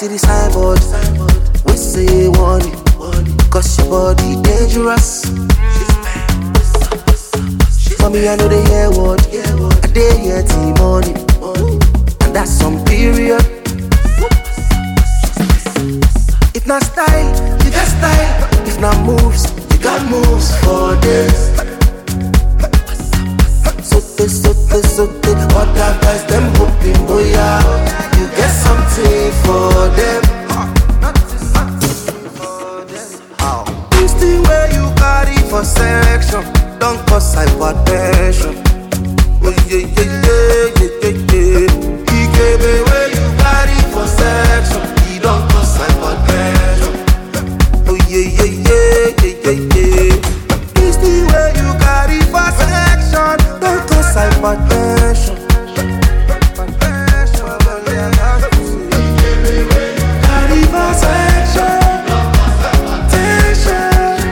see the signboard. We say warning, cause your body dangerous. Mommy, I know they hear what I dey hear till morning, and that's some period. If not style, you got style. If not moves, you got moves for this. Sote, other guys them hoping, boy, yeah, you get something for them. This thing where you carry for section, don't cause hypertension. Oh yeah. EKB where you carry for section, you don't cause hypertension. Oh yeah. This thing where you carry for section, don't cause hypertension. Carry for section, tension.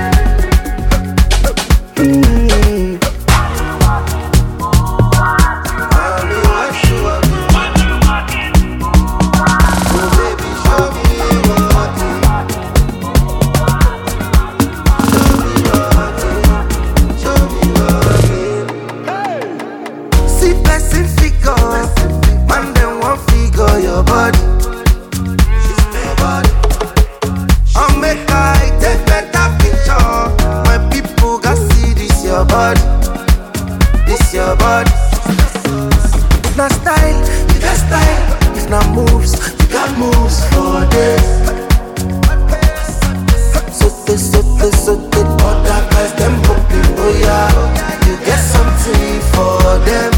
Your body, I'll make I take better picture. My people got see this your body, this your body. If not style, you got style. If not moves, you got moves for this. Sote, other guys them hoping, oh yeah, you get something for them.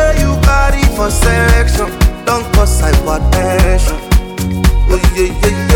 For selection, don't cause hypertension. Oh yeah.